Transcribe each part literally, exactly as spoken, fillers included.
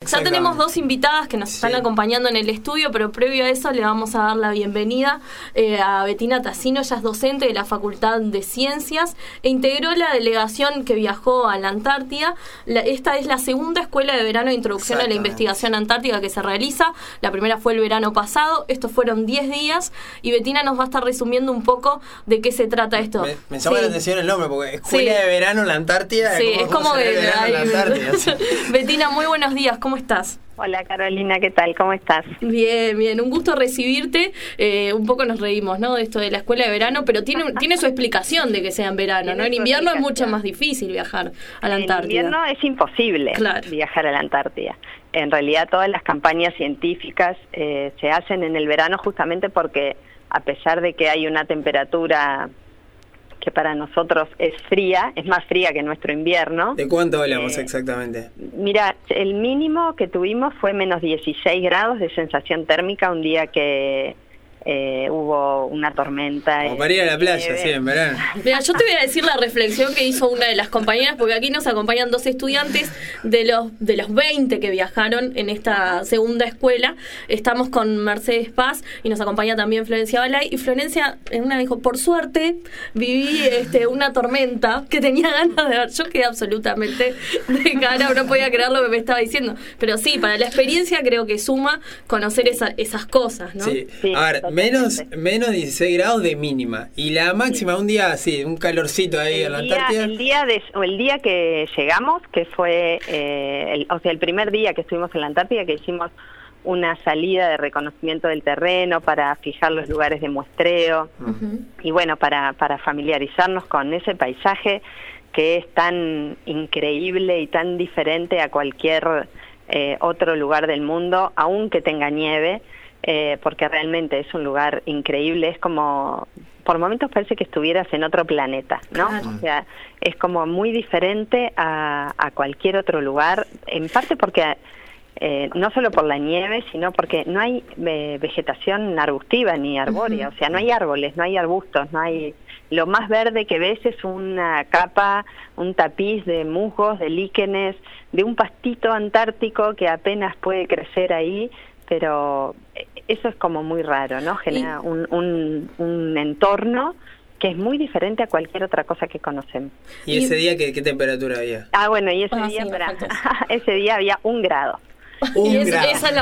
Ya tenemos dos invitadas que nos están sí. acompañando en el estudio, pero previo a eso le vamos a dar la bienvenida eh, a Bettina Tassino. Ella es docente de la Facultad de Ciencias e integró la delegación que viajó a la Antártida. La, esta es la segunda escuela de verano de introducción a la investigación antártica que se realiza. La primera fue el verano pasado, estos fueron diez días y Bettina nos va a estar resumiendo un poco de qué se trata esto. Me, me llama sí. la atención el nombre, porque escuela sí. de verano en la Antártida. Sí, es como, es como que... Hay... La Antártida, sí. Bettina, muy buenos días, ¿cómo estás? Hola Carolina, ¿qué tal? ¿Cómo estás? Bien, bien, un gusto recibirte. Eh, un poco nos reímos, ¿no? De esto de la escuela de verano, pero tiene tiene su explicación de que sea en verano, ¿no? En invierno es mucho más difícil viajar a la Antártida. En invierno es imposible claro. viajar a la Antártida. En realidad todas las campañas científicas eh, se hacen en el verano justamente porque a pesar de que hay una temperatura que para nosotros es fría, es más fría que nuestro invierno. ¿De cuánto hablamos eh, exactamente? Mira, el mínimo que tuvimos fue menos dieciséis grados de sensación térmica un día que eh, hubo una tormenta. Como para ir a la playa, sí, en verano. Mira, yo te voy a decir la reflexión que hizo una de las compañeras, porque aquí nos acompañan dos estudiantes de los de los veinte que viajaron en esta segunda escuela. Estamos con Mercedes Paz y nos acompaña también Florencia Balay. Y Florencia en una dijo, por suerte viví este una tormenta que tenía ganas de ver. Yo quedé absolutamente de cara, no podía creer lo que me estaba diciendo. Pero sí, para la experiencia creo que suma conocer esa, esas cosas, ¿no? Sí, sí a ver, Menos, menos dieciséis grados de mínima. Y la máxima, un día así, un calorcito ahí en la Antártida. El día, de, o el día que llegamos, que fue, eh, el, o sea, el primer día que estuvimos en la Antártida, que hicimos una salida de reconocimiento del terreno para fijar los lugares de muestreo. Uh-huh. Y bueno, para, para familiarizarnos con ese paisaje que es tan increíble y tan diferente a cualquier eh, otro lugar del mundo, aunque tenga nieve. Eh, porque realmente es un lugar increíble, es como, por momentos parece que estuvieras en otro planeta, ¿no? Claro. O sea, es como muy diferente a, a cualquier otro lugar, en parte porque, eh, no solo por la nieve, sino porque no hay eh, vegetación arbustiva ni arbórea, uh-huh. o sea, no hay árboles, no hay arbustos, no hay... Lo más verde que ves es una capa, un tapiz de musgos, de líquenes, de un pastito antártico que apenas puede crecer ahí, pero eso es como muy raro, ¿no? Genera un, un, un entorno que es muy diferente a cualquier otra cosa que conocemos. ¿Y ese día qué, qué temperatura había? Ah, bueno, y ese ah, día sí, para, ese día había un grado. Un es, grado. Esa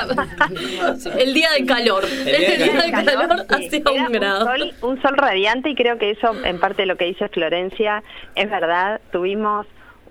la, el día de calor. El día de, el día de calor, calor sí, hacía un grado. Un sol, un sol radiante y creo que eso, en parte de lo que dice Florencia, es verdad. Tuvimos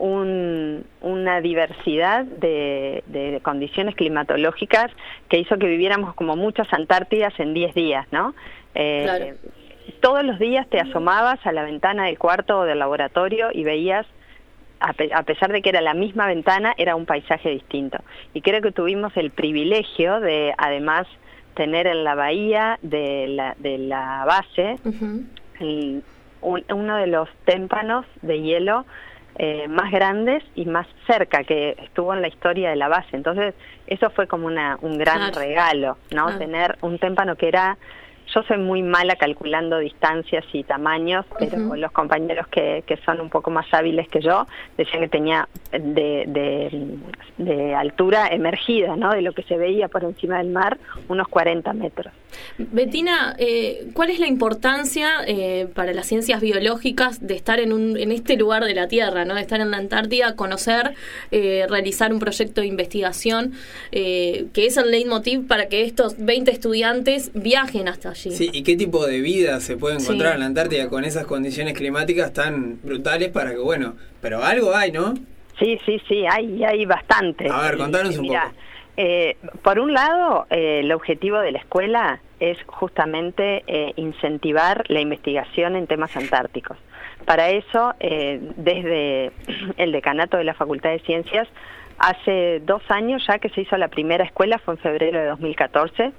Un, una diversidad de, de condiciones climatológicas que hizo que viviéramos como muchas Antártidas en diez días, ¿no? Eh, claro. Todos los días te asomabas a la ventana del cuarto o del laboratorio y veías, a, pe a pesar de que era la misma ventana, era un paisaje distinto. Y creo que tuvimos el privilegio de, además, tener en la bahía de la, de la base uh-huh. el, un, uno de los témpanos de hielo Eh, más grandes y más cerca que estuvo en la historia de la base. Entonces eso fue como una un gran claro. regalo, ¿no? Claro. Tener un témpano que era... Yo soy muy mala calculando distancias y tamaños, pero uh-huh. los compañeros que, que son un poco más hábiles que yo decían que tenía de, de, de altura emergida, ¿no? De lo que se veía por encima del mar, unos cuarenta metros. Bettina, eh, ¿cuál es la importancia eh, para las ciencias biológicas de estar en, un, en este lugar de la Tierra, ¿no? De estar en la Antártida, conocer, eh, realizar un proyecto de investigación, eh, que es el leitmotiv para que estos veinte estudiantes viajen hasta allí? Sí, ¿y qué tipo de vida se puede encontrar sí. en la Antártida con esas condiciones climáticas tan brutales para que, bueno, pero algo hay, ¿no? Sí, sí, sí, hay, hay bastante. A ver, contanos un Mira, poco. Eh, por un lado, eh, el objetivo de la escuela es justamente eh, incentivar la investigación en temas antárticos. Para eso, eh, desde el decanato de la Facultad de Ciencias, hace dos años ya que se hizo la primera escuela, fue en febrero de dos mil catorce,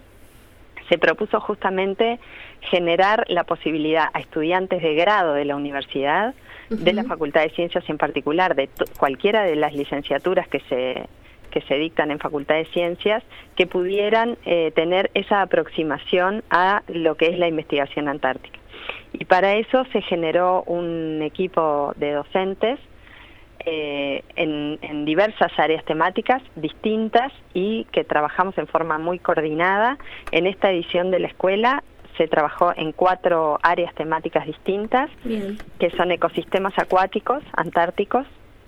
se propuso justamente generar la posibilidad a estudiantes de grado de la universidad, uh-huh. de la Facultad de Ciencias en particular, de cualquiera de las licenciaturas que se que se dictan en Facultad de Ciencias, que pudieran eh, tener esa aproximación a lo que es la investigación antártica. Y para eso se generó un equipo de docentes eh, en, en diversas áreas temáticas distintas y que trabajamos en forma muy coordinada. En esta edición de la escuela se trabajó en cuatro áreas temáticas distintas, Bien. que son ecosistemas acuáticos, antárticos,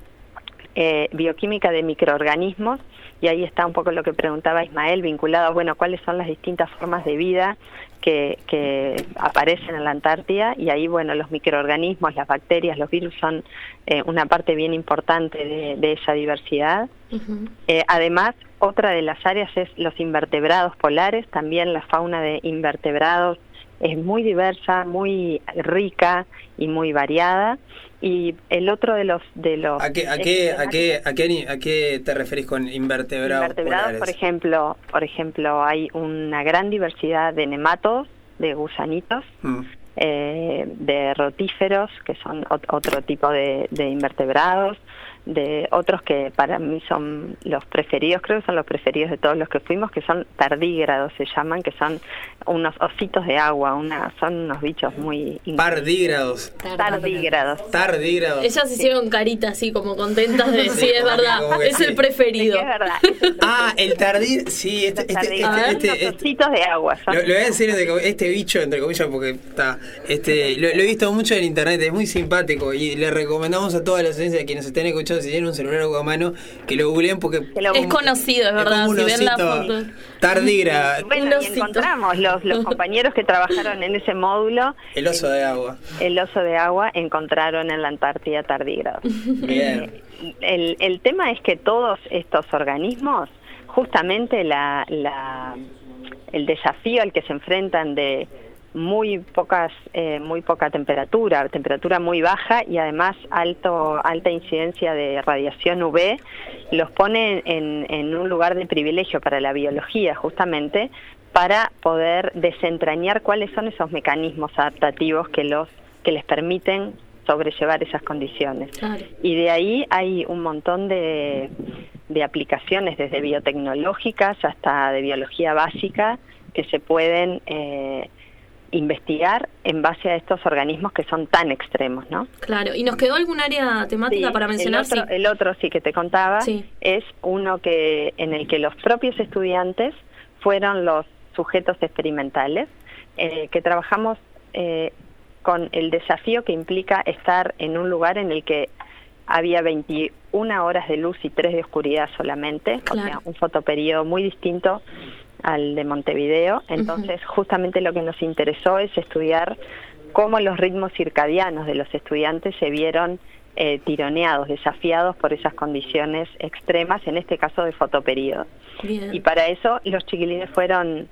eh, bioquímica de microorganismos, y ahí está un poco lo que preguntaba Ismael, vinculado a, bueno, cuáles son las distintas formas de vida que, que aparecen en la Antártida, y ahí, bueno, los microorganismos, las bacterias, los virus son eh, una parte bien importante de, de esa diversidad. Uh-huh. Eh, además, otra de las áreas es los invertebrados polares, también la fauna de invertebrados es muy diversa, muy rica y muy variada. Y el otro de los de los ¿A qué a qué a qué a qué a qué te referís con invertebrados? Invertebrados, polares? por ejemplo, por ejemplo, hay una gran diversidad de nemátodos, de gusanitos, mm. eh, de rotíferos, que son ot- otro tipo de, de invertebrados, de otros que para mí son los preferidos, creo que son los preferidos de todos los que fuimos, que son tardígrados, se llaman, que son unos ositos de agua, una son unos bichos muy... Pardígrados. Tardígrados. Tardígrados. Ellas hicieron carita así, como contentas de decir, es verdad, es sí. el preferido. Sí, es verdad. Es el preferido. Ah, el tardígrado, sí, este... este, este, este, este, este ositos de agua. Lo, lo voy a decir, de, este bicho, entre comillas, porque está... este lo, lo he visto mucho en internet, es muy simpático, y le recomendamos a toda la audiencia que nos estén escuchando, si tienen un celular o a mano, que lo googleen porque... Lo, es conocido, es verdad, es si ven la foto. Tardígrado. Bueno, y encontramos los, los compañeros que trabajaron en ese módulo. El oso de agua. El oso de agua encontraron en la Antártida tardígrados. Bien. Eh, el, el tema es que todos estos organismos, justamente la, la, el desafío al que se enfrentan de muy pocas eh, muy poca temperatura, temperatura muy baja y además alto alta incidencia de radiación U V, los pone en, en un lugar de privilegio para la biología, justamente para poder desentrañar cuáles son esos mecanismos adaptativos que los que les permiten sobrellevar esas condiciones. Claro. Y de ahí hay un montón de, de aplicaciones, desde biotecnológicas hasta de biología básica, que se pueden eh, investigar en base a estos organismos que son tan extremos, ¿no? Claro. ¿Y nos quedó algún área temática sí, para mencionar? El otro, sí. el otro sí que te contaba, sí. es uno que en el que los propios estudiantes fueron los sujetos experimentales, eh, que trabajamos eh, con el desafío que implica estar en un lugar en el que había veintiuna horas de luz y tres de oscuridad solamente, claro. O sea, un fotoperiodo muy distinto al de Montevideo. Entonces, uh-huh. justamente lo que nos interesó es estudiar cómo los ritmos circadianos de los estudiantes se vieron eh, tironeados, desafiados por esas condiciones extremas, en este caso de fotoperiodo. Bien. Y para eso los chiquilines fueron,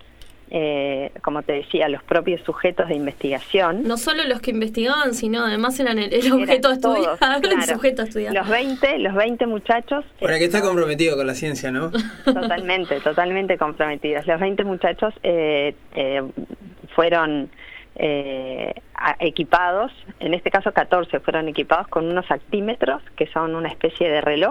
eh, como te decía, los propios sujetos de investigación. No solo los que investigaban, sino además eran el, el objeto a estudiar, claro. el sujeto a estudiar. Los veinte, los veinte muchachos... Para que está comprometido con la ciencia, ¿no? Totalmente, totalmente comprometidos. Los veinte muchachos eh, eh, fueron eh, equipados, en este caso catorce fueron equipados con unos actímetros, que son una especie de reloj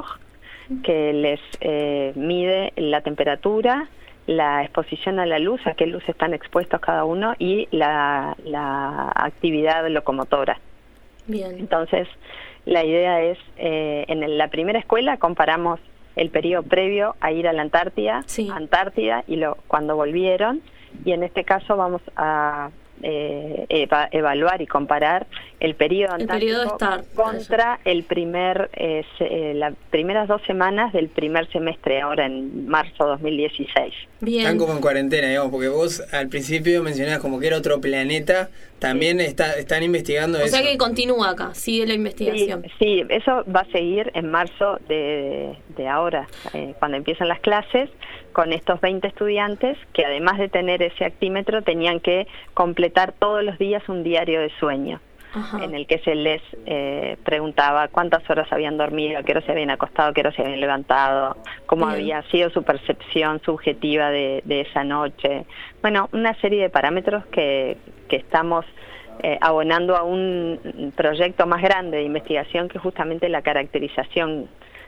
que les eh, mide la temperatura, la exposición a la luz, a qué luz están expuestos cada uno, y la, la actividad locomotora. Bien. Entonces, la idea es, eh, en la primera escuela comparamos el periodo previo a ir a la Antártida, sí. Antártida, y lo, cuando volvieron, y en este caso vamos a eh, eva, evaluar y comparar el periodo antártico el periodo contra el primer, eh, se, eh, las primeras dos semanas del primer semestre, ahora en marzo dos mil dieciséis. Bien. Están como en cuarentena, digamos, porque vos al principio mencionabas como que era otro planeta, también sí. está, están investigando o eso. O sea que continúa acá, sigue la investigación. Sí, sí, eso va a seguir en marzo de, de ahora, eh, cuando empiezan las clases, con estos veinte estudiantes que además de tener ese actímetro tenían que completar todos los días un diario de sueño. Ajá. En el que se les eh, preguntaba cuántas horas habían dormido, a qué hora se habían acostado, a qué hora se habían levantado, cómo Bien. había sido su percepción subjetiva de, de esa noche. Bueno, una serie de parámetros que, que estamos eh, abonando a un proyecto más grande de investigación, que es justamente la caracterización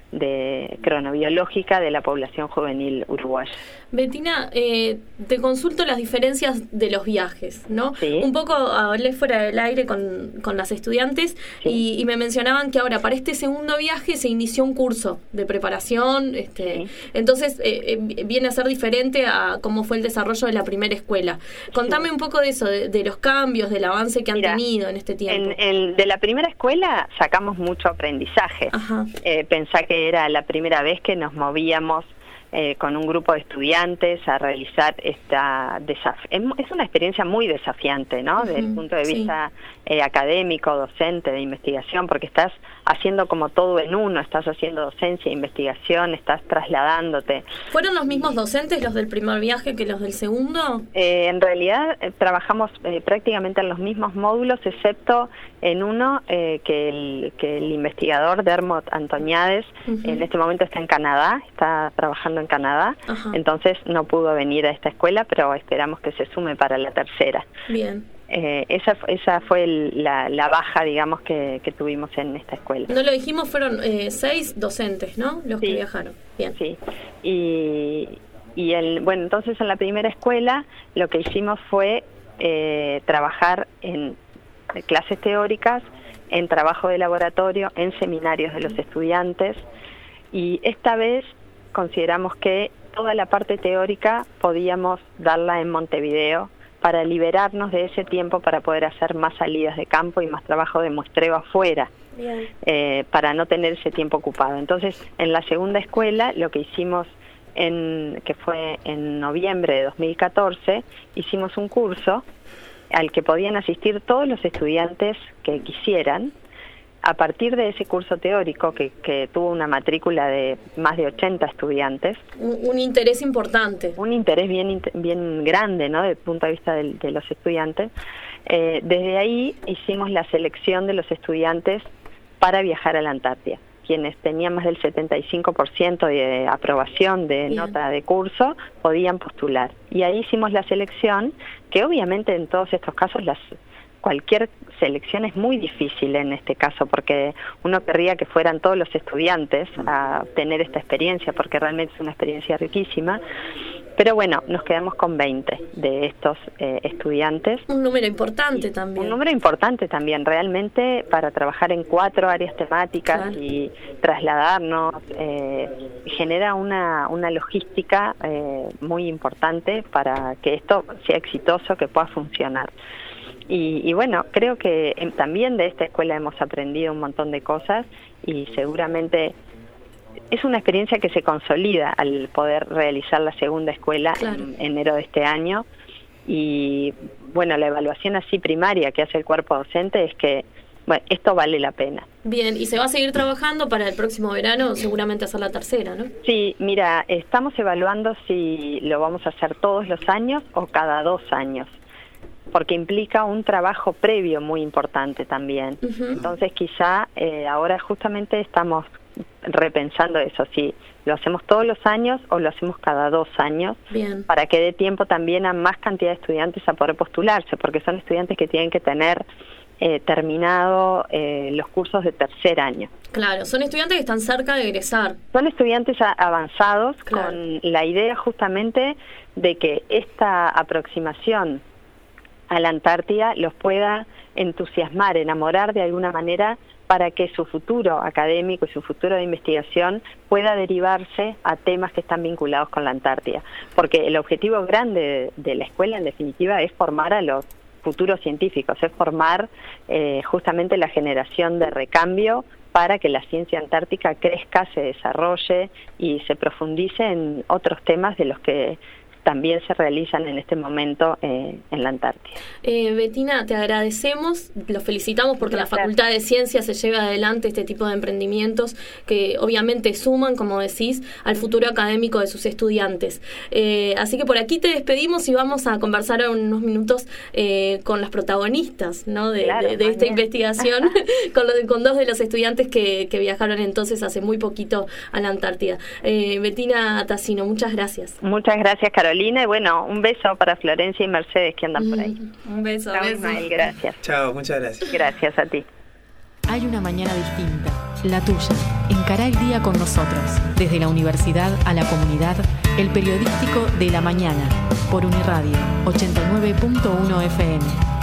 de cronobiológica de la población juvenil uruguaya. Bettina, eh, te consulto las diferencias de los viajes, ¿no? Sí. Un poco hablé fuera del aire con, con las estudiantes sí. y, y me mencionaban que ahora para este segundo viaje se inició un curso de preparación, este, sí. entonces eh, eh, viene a ser diferente a cómo fue el desarrollo de la primera escuela. Contame sí. un poco de eso, de, de los cambios, del avance que han Mira, tenido en este tiempo. En, en, de la primera escuela sacamos mucho aprendizaje. Eh, pensá que era la primera vez que nos movíamos eh, con un grupo de estudiantes a realizar esta desaf- es una experiencia muy desafiante, ¿no? Uh-huh, desde el punto de vista sí. eh, académico, docente, de investigación, porque estás haciendo como todo en uno, estás haciendo docencia, investigación, estás trasladándote. ¿Fueron los mismos docentes los del primer viaje que los del segundo? Eh, en realidad eh, trabajamos eh, prácticamente en los mismos módulos, excepto en uno eh, que, el, que el investigador Dermot Antoniades uh-huh. en este momento está en Canadá, está trabajando en Canadá, uh-huh. entonces no pudo venir a esta escuela, pero esperamos que se sume para la tercera. Bien. Eh, esa esa fue el, la, la baja, digamos, que, que tuvimos en esta escuela. No lo dijimos, fueron eh, seis docentes, ¿no? Los sí, que viajaron. Bien. Sí. Y, y el, bueno, entonces en la primera escuela lo que hicimos fue eh, trabajar en clases teóricas, en trabajo de laboratorio, en seminarios de los estudiantes, y esta vez consideramos que toda la parte teórica podíamos darla en Montevideo para liberarnos de ese tiempo para poder hacer más salidas de campo y más trabajo de muestreo afuera, eh, para no tener ese tiempo ocupado. Entonces, en la segunda escuela, lo que hicimos, en que fue en noviembre de dos mil catorce, hicimos un curso al que podían asistir todos los estudiantes que quisieran. A partir de ese curso teórico, que, que tuvo una matrícula de más de ochenta estudiantes. Un, un interés importante. Un interés bien bien grande, ¿no?, desde el punto de vista de, de los estudiantes. Eh, desde ahí hicimos la selección de los estudiantes para viajar a la Antártida. Quienes tenían más del setenta y cinco por ciento de aprobación de Bien. nota de curso podían postular. Y ahí hicimos la selección, que obviamente en todos estos casos las... cualquier selección es muy difícil en este caso, porque uno querría que fueran todos los estudiantes a tener esta experiencia, porque realmente es una experiencia riquísima. Pero bueno, nos quedamos con veinte de estos eh, estudiantes. Un número importante también. Un número importante también, realmente, para trabajar en cuatro áreas temáticas claro. y trasladarnos, eh, genera una, una logística eh, muy importante para que esto sea exitoso, que pueda funcionar. Y, y bueno, creo que eh, también de esta escuela hemos aprendido un montón de cosas y seguramente es una experiencia que se consolida al poder realizar la segunda escuela claro. en enero de este año. Y bueno, la evaluación así primaria que hace el cuerpo docente es que bueno, esto vale la pena. Bien, y se va a seguir trabajando para el próximo verano, seguramente hacer la tercera, ¿no? Sí, mira, estamos evaluando si lo vamos a hacer todos los años o cada dos años. Porque implica un trabajo previo muy importante también. Uh-huh. Entonces quizá eh, ahora justamente estamos repensando eso, si lo hacemos todos los años o lo hacemos cada dos años, Bien. para que dé tiempo también a más cantidad de estudiantes a poder postularse, porque son estudiantes que tienen que tener eh, terminado eh, los cursos de tercer año. Claro, son estudiantes que están cerca de egresar. Son estudiantes a- avanzados claro. con la idea justamente de que esta aproximación a la Antártida los pueda entusiasmar, enamorar de alguna manera, para que su futuro académico y su futuro de investigación pueda derivarse a temas que están vinculados con la Antártida. Porque el objetivo grande de, de la escuela, en definitiva, es formar a los futuros científicos, es formar eh, justamente la generación de recambio para que la ciencia antártica crezca, se desarrolle y se profundice en otros temas de los que también se realizan en este momento eh, en la Antártida. Eh, Bettina, te agradecemos, los felicitamos porque Gracias. la Facultad de Ciencias se lleva adelante este tipo de emprendimientos que obviamente suman, como decís, al futuro académico de sus estudiantes. Eh, así que por aquí te despedimos y vamos a conversar en unos minutos eh, con las protagonistas, ¿no? de, claro, de, de esta bien. investigación, con, lo de, con dos de los estudiantes que, que viajaron entonces hace muy poquito a la Antártida. Eh, Bettina Tassino, muchas gracias. Muchas gracias, Carolina. Y bueno, un beso para Florencia y Mercedes que andan por ahí. Mm, un beso, Chao, beso. Ismael, gracias. Chao, muchas gracias. Gracias a ti. Hay una mañana distinta, la tuya, en arrancará el día con nosotros, desde la universidad a la comunidad, el periodístico de la mañana, por Uniradio ochenta y nueve punto uno F M.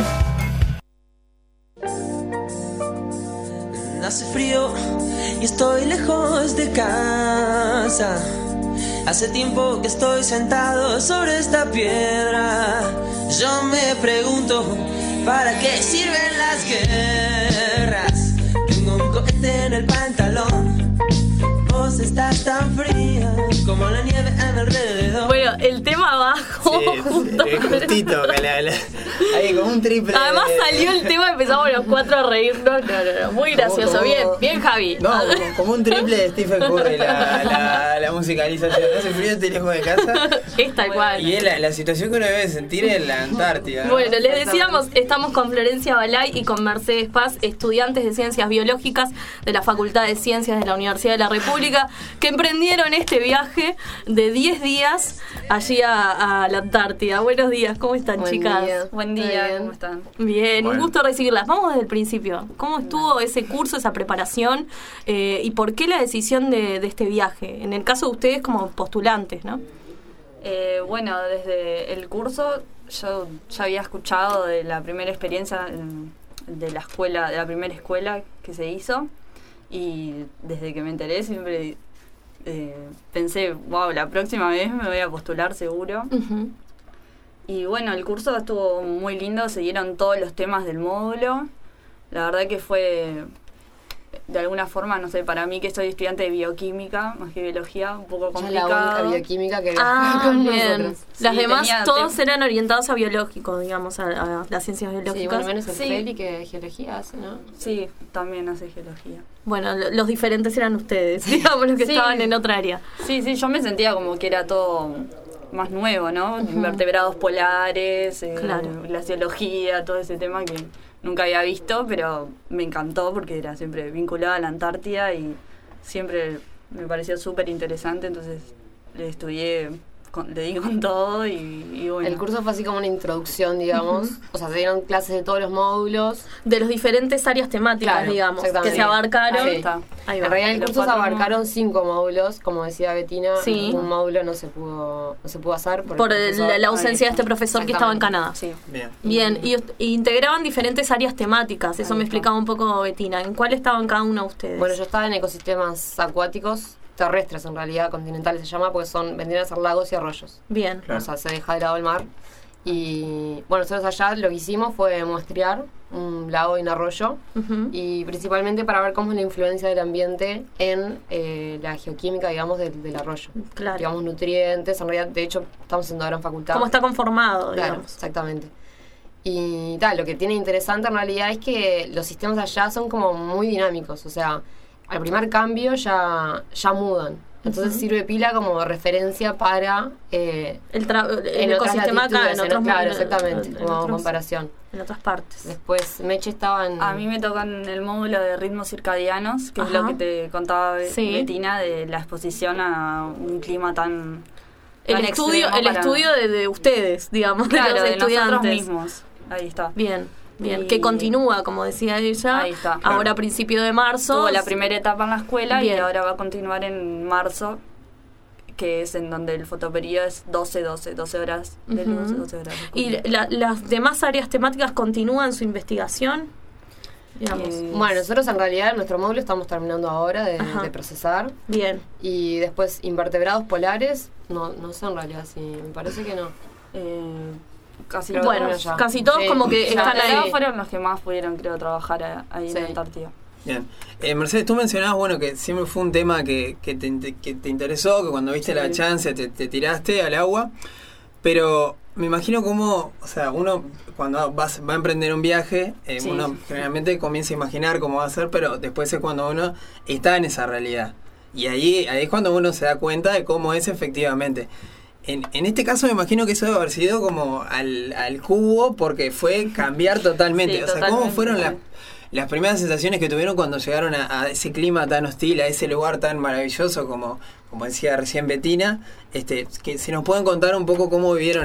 Hace frío y estoy lejos de casa. Hace tiempo que estoy sentado sobre esta piedra. Yo me pregunto, ¿para qué sirven las guerras? Tengo un cohete en el pantalón. Vos estás tan fría como la nieve a mi alrededor. Bueno, el tema abajo. Sí, es justito. Que la, la, hay como un triple. Además salió el tema, empezamos los cuatro a reírnos. No, no, no. Muy gracioso. Como, bien, bien, Javi. No, como, como un triple de Stephen Curry la, la, la musicalización. Hace frío, estoy lejos de casa. Es tal cual. Y es la, la situación que uno debe sentir en la Antártida, ¿no? Bueno, les decíamos, estamos con Florencia Balay y con Mercedes Paz, estudiantes de Ciencias Biológicas de la Facultad de Ciencias de la Universidad de la República, que emprendieron este viaje de diez días allí a, a la Antártida. Buenos días, ¿cómo están, Buen chicas? día. Buen día, Bien. ¿cómo están? Bien, Bueno. un gusto recibirlas. Vamos desde el principio. ¿Cómo estuvo ese curso, esa preparación? Eh, ¿Y por qué la decisión de, de este viaje? En el caso de ustedes como postulantes, ¿no? Eh, bueno, desde el curso yo ya había escuchado de la primera experiencia en- de la escuela, de la primera escuela que se hizo, y desde que me enteré siempre eh, pensé, wow, la próxima vez me voy a postular seguro. Uh-huh. Y bueno, el curso estuvo muy lindo, se dieron todos los temas del módulo. La verdad que fue, de alguna forma, no sé, para mí que soy estudiante de bioquímica, más que biología, un poco Ella es la complicado. única bioquímica que Ah, con bien. nosotros. Las Sí, demás tenía todos tem- eran orientados a biológico, digamos, a, a las ciencias Sí, biológicas. bueno, menos el Sí. Feli que geología hace, ¿no? Sí, también hace geología. Bueno, lo- los diferentes eran ustedes, digamos, los que Sí. estaban en otra área. Sí, sí, yo me sentía como que era todo más nuevo, ¿no? Invertebrados polares, eh, Claro. glaciología, todo ese tema que nunca había visto, pero me encantó porque era siempre vinculada a la Antártida y siempre me pareció súper interesante, entonces le estudié, con, le di con todo y, y bueno. El curso fue así como una introducción, digamos. O sea, se dieron clases de todos los módulos. De los diferentes áreas temáticas, Claro, digamos, que exactamente. se abarcaron. Ahí está. Ahí va. En realidad el Los curso se cuatro abarcaron cinco módulos, como decía Betina. Sí. Un módulo no se pudo, no se pudo hacer por, Por el el- profesor. la ausencia de este profesor que estaba en Canadá. Sí. Bien. Bien, y, ust- y integraban diferentes áreas temáticas, eso Ahí me está. explicaba un poco Betina. ¿En cuál estaban cada uno de ustedes? Bueno, yo estaba en ecosistemas acuáticos, terrestres en realidad, continentales se llama, porque son vendrían a ser lagos y arroyos. Bien. Claro. O sea, se deja de lado el mar. Y bueno, nosotros allá lo que hicimos fue muestrear un lago y un arroyo, Ujú. y principalmente para ver cómo es la influencia del ambiente en eh, la geoquímica, digamos, del, del arroyo. Claro. Digamos, nutrientes, en realidad, de hecho, estamos haciendo ahora en facultad. ¿Cómo está conformado, Claro, digamos? exactamente. Y tal, lo que tiene interesante en realidad es que los sistemas allá son como muy dinámicos, o sea, al primer cambio ya, ya mudan. Entonces Ujú. sirve pila como referencia para eh, El, tra- el en otras ecosistema acá, latitudes, en en- otros claro, en- exactamente, en como otros- comparación. en otras partes. Después Meche estaba en... A mí me tocó en el módulo de ritmos circadianos, que es Ajá. lo que te contaba Be- Sí. Betina, de la exposición a un clima tan... El tan estudio, extremo el para- estudio de, de ustedes, digamos, Claro, de los de nosotros estudiantes. mismos. Ahí está. Bien, bien. Y- Que continúa, como decía ella, Ahí está. ahora Claro. a principio de marzo. Tuvo la primera etapa en la escuela Bien. y ahora va a continuar en marzo, que es en donde el fotoperiodo es doce, doce, doce horas de luz, Ujú. doce horas de ¿Y oscuridad. la- las demás áreas temáticas continúan su investigación? Digamos. Eh, Bueno, nosotros en realidad en nuestro módulo estamos terminando ahora de, Ajá. de procesar. Bien. Y después invertebrados polares, no, no sé en realidad si, me parece que no. eh, casi Pero Bueno, todos. ya. casi todos Sí, como que ya. están Los ahí. fueron los que más pudieron, creo, trabajar a- ahí Sí. en la Antártida. Bien. Eh, Mercedes, tú mencionabas, bueno, que siempre fue un tema que, que, te, inte- que te interesó, que cuando viste Sí. la chance te, te tiraste al agua, pero me imagino cómo, o sea, uno cuando vas, va a emprender un viaje, eh, Sí. uno generalmente comienza a imaginar cómo va a ser, pero después es cuando uno está en esa realidad. Y ahí, ahí es cuando uno se da cuenta de cómo es efectivamente. En, en este caso me imagino que eso debe haber sido como al, al cubo, porque fue cambiar totalmente. Sí, o sea, ¿cómo totalmente, fueron sí. las, las primeras sensaciones que tuvieron cuando llegaron a, a ese clima tan hostil, a ese lugar tan maravilloso como, como decía recién Betina? Este, que si nos pueden contar un poco cómo vivieron eso.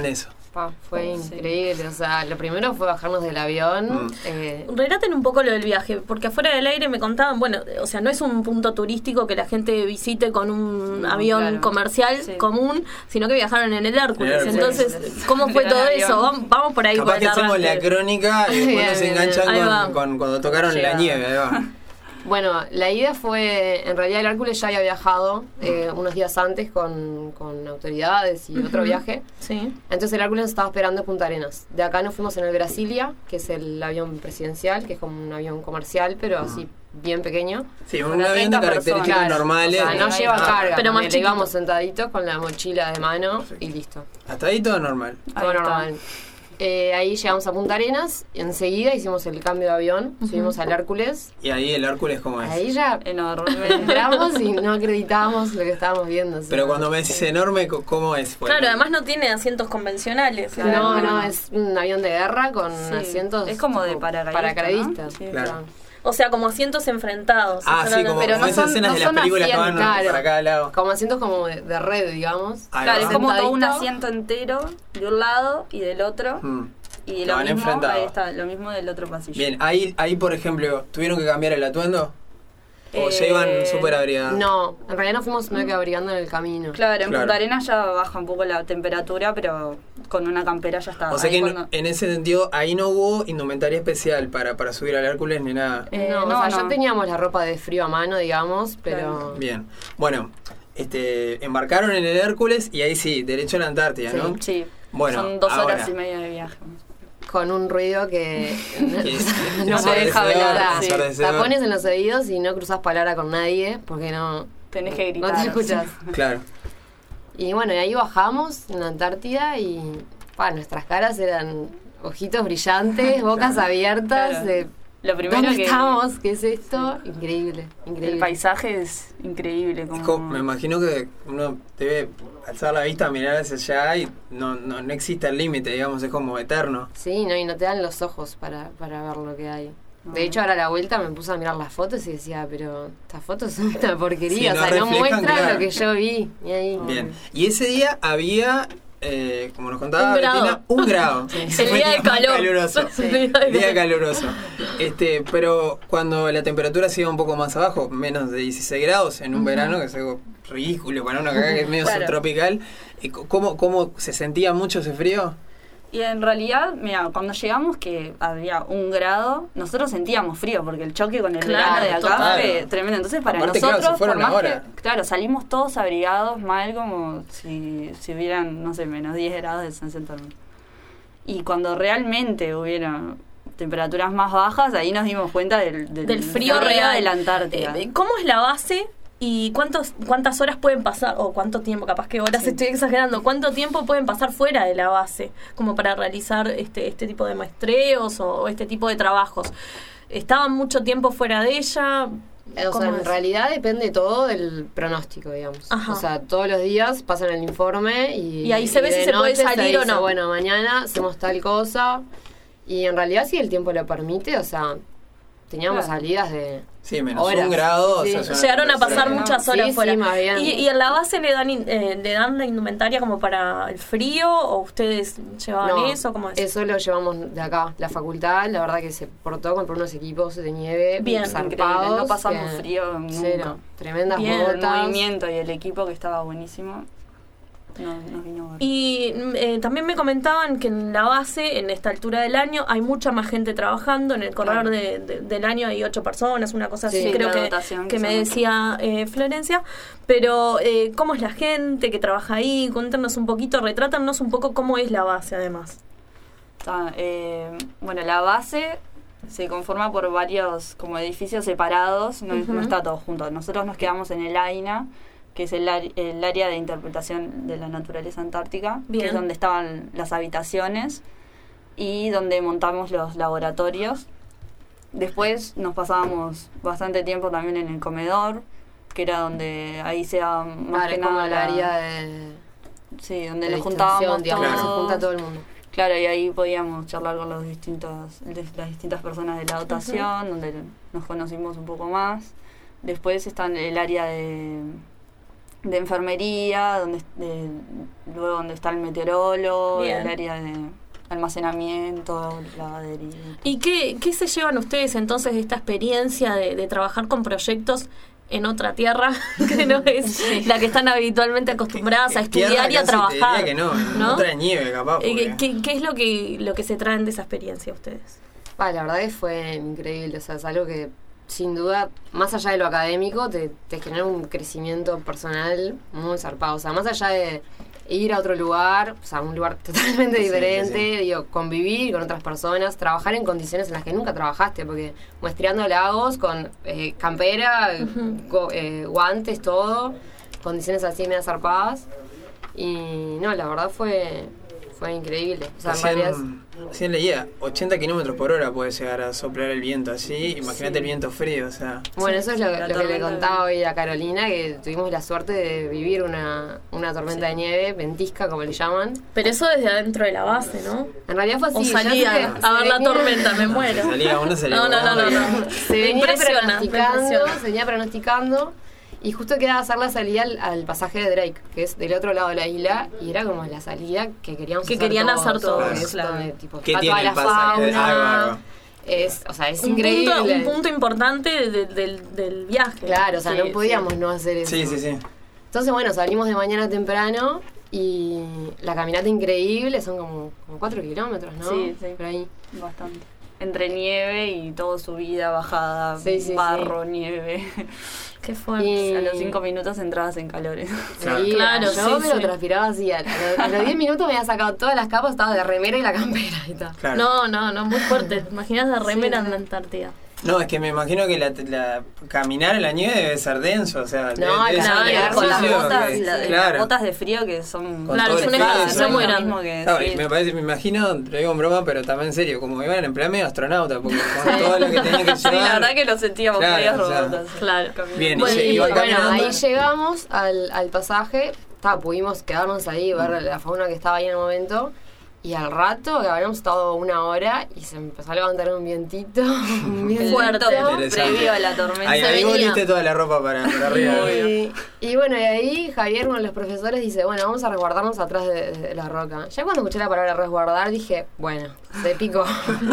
Pa, fue Sí. increíble, o sea, lo primero fue bajarnos del avión. Mm. eh, Relaten un poco lo del viaje, porque afuera del aire me contaban, bueno, o sea, no es un punto turístico que la gente visite con un No, avión claro. comercial Sí. común, sino que viajaron en el Hércules. El Hércules. Entonces, ¿cómo fue Gran todo avión. eso? Vamos, vamos por ahí. Capaz por que el hacemos la arranque. crónica y después Bien, nos bien, enganchan ahí con, va. con cuando tocaron Llega. la nieve. Ahí va. Bueno, la idea fue, en realidad el Hércules ya había viajado eh, unos días antes con, con autoridades y otro viaje. Sí. Entonces el Hércules nos estaba esperando en Punta Arenas. De acá nos fuimos en el Brasilia, que es el avión presidencial, que es como un avión comercial, pero así bien pequeño. Sí, un Para avión de treinta características personas. Claro, normales. O sea, no Ah, lleva ah, carga, pero más le chiquito. íbamos sentaditos con la mochila de mano Perfecto. y listo. Hasta ahí todo normal. Todo Ahí está. normal. Eh, ahí llegamos a Punta Arenas, y enseguida hicimos el cambio de avión, subimos al Hércules. Y ahí el Hércules, ¿cómo es? Ahí ya Enorme. entramos y no acreditábamos lo que estábamos viendo. o sea, Pero cuando me decís enorme, co- ¿cómo es? Pues, Claro, además no tiene asientos convencionales. No, Claro. no, es un avión de guerra con Sí. asientos. Es como de tipo paracaidista, paracaidistas. ¿no? Sí. Claro. O sea, como asientos enfrentados. Ah, sí, como, Pero como no esas son- escenas no de las son películas que van asientos, claro. para cada lado. Como asientos como de, de red, digamos. Ahí Claro, va. es como todo un Sentadito. asiento entero de un lado y del otro. Mm. Y Que lo van mismo, enfrentados. ahí está, lo mismo del otro pasillo. Bien, ahí, ahí por ejemplo, ¿tuvieron que cambiar el atuendo? ¿O Eh, ya iban súper abrigados? No, en realidad nos fuimos medio que abrigando en el camino. Claro, en Claro. Punta Arenas ya baja un poco la temperatura, pero con una campera ya está. O sea Ahí que en- cuando- en ese sentido, ahí no hubo indumentaria especial para, para subir al Hércules ni nada. Eh, no, no, o sea, no. ya teníamos la ropa de frío a mano, digamos, pero... Claro. Bien. Bueno, este, embarcaron en el Hércules y ahí sí, derecho a la Antártida, Sí. ¿no? Sí, Bueno, son dos ahora. horas y media de viaje. Con un ruido que Que es- no es se deja ensordecedor, hablar. ensordecedor. Tapones en los oídos y no cruzas palabra con nadie porque no, Tenés que gritar. no te escuchas. Claro. Y bueno, y ahí bajamos en la Antártida y pa, nuestras caras eran ojitos brillantes, bocas abiertas. Claro. De, Lo primero ¿Dónde que estamos? ¿Qué es esto? Increíble, increíble. el paisaje es increíble. Es Como... como- me imagino que uno debe alzar la vista, mirar hacia allá y no, no, no existe el límite, digamos, es como eterno. Sí, no, y no te dan los ojos para, para ver lo que hay. No. De hecho, ahora a la vuelta me puse a mirar las fotos y decía, pero estas fotos son una porquería, Sí, o no sea, no reflejan, muestran claro. lo que yo vi. Y ahí, Bien. Y ese día había, eh, como nos contaba Un grado. Bettina, un grado. El Ese fue día de el más calor. caluroso. Sí. El día caluroso. Este, pero cuando la temperatura se iba un poco más abajo, menos de dieciséis grados en un verano, que es algo ridículo para una acá que es medio Claro. subtropical, ¿y c- ¿cómo, ¿cómo se sentía mucho ese frío? Y en realidad, mira, cuando llegamos que había un grado, nosotros sentíamos frío porque el choque con el Claro, verano de acá total. fue tremendo. Entonces para Aparte, claro, nosotros, se fueron por más ahora. que, claro, salimos todos abrigados mal como si, si hubieran, no sé, menos diez grados de sensación. Y cuando realmente hubiera temperaturas más bajas, ahí nos dimos cuenta del, del, Del frío frío real de la Antártida. Eh, ¿Cómo es la base y cuántos cuántas horas pueden pasar, o cuánto tiempo, capaz que horas estoy exagerando, cuánto tiempo pueden pasar fuera de la base como para realizar este este tipo de muestreos o este tipo de trabajos? ¿Estaban mucho tiempo fuera de ella? Eh, O sea, ¿Cómo en es? realidad depende todo del pronóstico, digamos. Ajá. O sea, todos los días pasan el informe y... Y ahí se ve de si se puede noche salir o dice, no. Bueno, mañana hacemos tal cosa. Y en realidad, si el tiempo lo permite, o sea, teníamos Claro. salidas de... Sí, menos Horas. un grado. Sí. o sea, es una Llegaron a pasar temperatura- muchas Sí, horas sí, fuera. más bien. ¿Y, y en la base le dan in- eh, le dan la indumentaria como para el frío o ustedes llevaban No, eso? ¿Cómo es? eso lo llevamos de acá. La facultad, la verdad que se portó, compró unos equipos de nieve Bien, Increíble, zarpados. no pasamos que- frío nunca. Cero. Tremendas Bien, El botas. movimiento y el equipo que estaba buenísimo no, nos vino a ver. Y eh, también me comentaban que en la base, en esta altura del año, hay mucha más gente trabajando. En el corredor Claro. de- de- del año hay ocho personas, una cosa así, Sí, creo la que, dotación que que me son decía eh, Florencia. Pero, eh, ¿cómo es la gente que trabaja ahí? Cuéntanos un poquito, retrátanos un poco cómo es la base, además. Está, eh, bueno, la base se conforma por varios como edificios separados, no, Ujú. no está todo junto. Nosotros nos quedamos en el AINA, que es el, ar- el área de interpretación de la naturaleza antártica, Bien. que es donde estaban las habitaciones y donde montamos los laboratorios. Después nos pasábamos bastante tiempo también en el comedor, que era donde ahí se da más Claro, que es como nada el la- área de, sí, donde de nos distensión, juntábamos digamos, todos. se junta todo el mundo. Claro, y ahí podíamos charlar con los distintos, de- las distintas personas de la dotación, donde nos conocimos un poco más. Después está el área de, de enfermería, donde de, luego donde está el meteorólogo, Bien. el área de almacenamiento, lavadería. ¿Y qué, qué se llevan ustedes entonces de esta experiencia de, de trabajar con proyectos en otra tierra que no es la que están habitualmente acostumbradas a estudiar y a Tierra casi te trabajar? diría que no, en ¿no? otra nieve capaz. Eh, porque- ¿Qué, qué es lo que, lo que se traen de esa experiencia ustedes? Ah, la verdad que fue increíble, o sea, es algo que sin duda, más allá de lo académico, te, te genera un crecimiento personal muy zarpado. O sea, más allá de ir a otro lugar, o sea, un lugar totalmente Sí, diferente, sí, sí. digo, convivir con otras personas, trabajar en condiciones en las que nunca trabajaste, porque muestreando lagos con eh, campera, go- eh, guantes, todo, condiciones así medio zarpadas. Y no, la verdad fue, fue increíble. O sea, en realidad es- Recién, recién leía, ochenta kilómetros por hora puede llegar a soplar el viento así. Imagínate el viento frío, o sea. Bueno, eso es lo, La lo que le tormenta contaba de- hoy a Carolina, que tuvimos la suerte de vivir una, una tormenta de nieve, ventisca como le llaman. Pero eso desde adentro de la base, ¿no? En realidad fue así. O ya salía se- a se ver la venía- tormenta, me muero. Salía uno, salía No, no, no, no, otro. no. Se Me venía impresiona, me pronosticando, impresiona. se venía pronosticando. Y justo quedaba hacer la salida al, al pasaje de Drake, que es del otro lado de la isla, y era como la salida que queríamos Que hacer querían todos, hacer todos, porque es claro. donde, tipo, ¿Qué está tiene toda el la pasaje? fauna. Ah, bárbaro. Es, o sea, es Un increíble. punto, un punto importante de- del, del viaje. Claro, o sea, Sí, no sí. podíamos no hacer eso. Sí, sí, sí. Entonces, bueno, salimos de mañana temprano y la caminata increíble, son como, como cuatro kilómetros, ¿no? Sí, sí. Por ahí. Bastante. Entre nieve y todo subida, bajada, Sí, sí, barro, nieve. Qué fuerte. Y- A los cinco minutos entrabas en calores. Claro. Sí, Claro, yo sí, me lo sí. transpiraba así. A, a- a los diez minutos me había sacado todas las capas, estaba de remera y la campera y tal. Claro. No, no, no, muy fuerte. ¿Te imaginas la remera Sí, en la sí. Antártida? No, es que me imagino que la, la- caminar en la nieve debe ser denso, o sea, debe- No, debe claro, ser y un con las ejercicio botas, que- la- las claro. botas de frío que son Con Claro, todo es el una frío, ejercicio sí. muy lo grande. mismo que- Claro, sí. y me parece, me imagino, lo digo en broma, pero también en serio, como iban en plan medio astronauta, porque con todo lo que tenían que llevar. Sí, la verdad que lo sentíamos Claro, medio o sea, robotas. claro. Caminando. Bien, y Bueno, se y iba Bueno, caminando. ahí llegamos al, al pasaje, ta, pudimos quedarnos ahí, ver la fauna que estaba ahí en el momento. Y al rato, que habíamos estado una hora y se empezó a levantar un vientito bien El fuerte. viento Interesante. previo a la tormenta. Ahí, se ahí venía. volviste toda la ropa para, para arriba. Y, y bueno, y ahí Javier, uno de los profesores, dice, bueno, vamos a resguardarnos atrás de, de la roca. Ya cuando escuché la palabra resguardar, dije, bueno, se picó.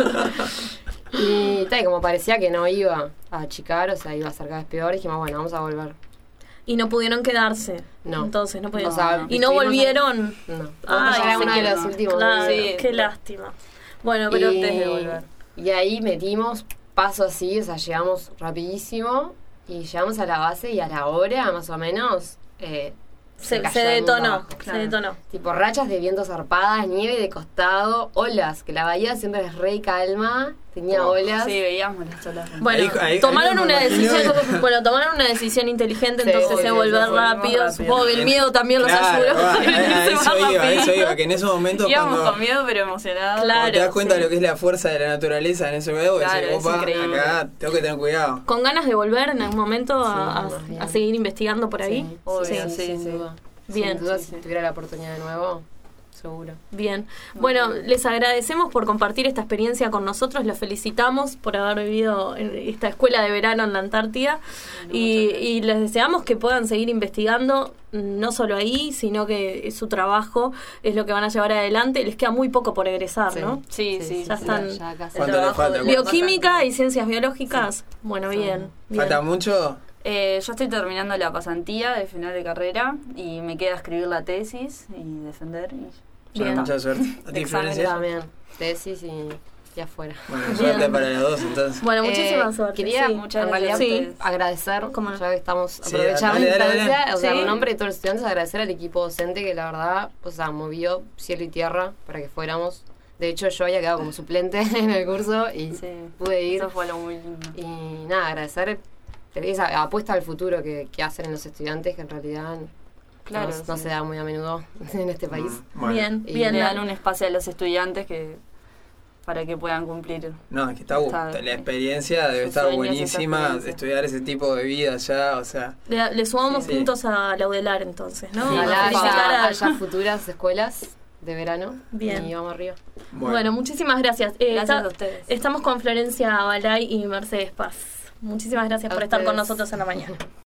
Y tal, y como parecía que no iba a achicar, o sea, iba a ser cada vez peor, dijimos, bueno, vamos a volver. Y no pudieron quedarse. No. Entonces, no pudieron. O sea, y no estuvimos volvieron. No. Ay, ya era se uno de quedó. los últimos Claro, días. Sí. qué lástima. Bueno, pero y, antes de volver. y ahí metimos paso así, o sea, llegamos rapidísimo y llegamos a la base y a la hora, más o menos, eh, se, cayó se el mundo detonó. abajo. Se detonó. Tipo rachas de viento zarpadas, nieve de costado, olas, que la bahía siempre es re calma, tenía Oh. olas. Sí, veíamos las olas. Bueno, Ahí- ahí- tomaron ahí me una imagino decisión, bueno, tomaron una decisión inteligente, Sí, entonces sí, se sí, volver nos volvimos rápido. rápido. Supongo que el miedo también los Claro, ayudó. va, a, a Se eso va iba, a eso rapidito. iba, que en esos momentos Íbamos cuando, con miedo, pero emocionados. Claro. cuando te das cuenta sí. de lo que es la fuerza de la naturaleza en ese momento, Claro, decís, es opa, increíble. acá tengo que tener cuidado. ¿Con ganas de volver en algún momento a, Sí, más bien. a- a seguir investigando por ahí? Sí, Obvio, sí, sí, sin sí. duda. Bien. Sin duda, Sí, si sí. tuviera la oportunidad de nuevo, seguro. Bien. Bueno, les agradecemos por compartir esta experiencia con nosotros, los felicitamos por haber vivido en esta escuela de verano en la Antártida y, y les deseamos que puedan seguir investigando, no solo ahí, sino que su trabajo es lo que van a llevar adelante. Les queda muy poco por egresar, Sí. ¿no? Sí, sí. Ya están. Ya casi. ¿Cuánto le trabajo falta? de- Bioquímica y ciencias biológicas. Bueno, bien. bien. ¿Falta mucho? Eh, yo estoy terminando la pasantía de final de carrera y me queda escribir la tesis y defender. Y ya Bueno, está. mucha suerte. ¿A ti, Exámenes Florencia? También, tesis y, y afuera. Bueno, suerte para las dos entonces. Bueno, muchísimas Eh, suerte. Quería, sí. muchas en gracias realidad, a ustedes. agradecer, ¿Cómo no? ya que estamos Sí, aprovechando dale, la dale, dale. instancia, o sea, Sí. en nombre de todos los estudiantes, agradecer al equipo docente que la verdad, o sea, movió cielo y tierra para que fuéramos. De hecho, yo había quedado como suplente en el curso y Sí. pude ir. Eso fue lo muy lindo. Y nada, agradecer esa apuesta al futuro que, que hacen en los estudiantes, que en realidad Claro, no, no sí. se da muy a menudo en este país. Mm, bueno. Bien, Y bien. Le dan un espacio a los estudiantes que para que puedan cumplir. No, es que está, bu- Está- la experiencia debe sus estar sueños, buenísima esa de experiencia. estudiar ese tipo de vida ya, o sea, Le, le sumamos Sí. puntos a Laudelar entonces, ¿no? Sí, A Ojalá felicitar haya, a- haya futuras escuelas de verano. Bien. Y vamos arriba. bueno. Bueno, muchísimas gracias. Eh, Gracias está- a ustedes. Estamos con Florencia Balay y Mercedes Paz. Muchísimas gracias A por estar con ustedes. nosotros en la mañana.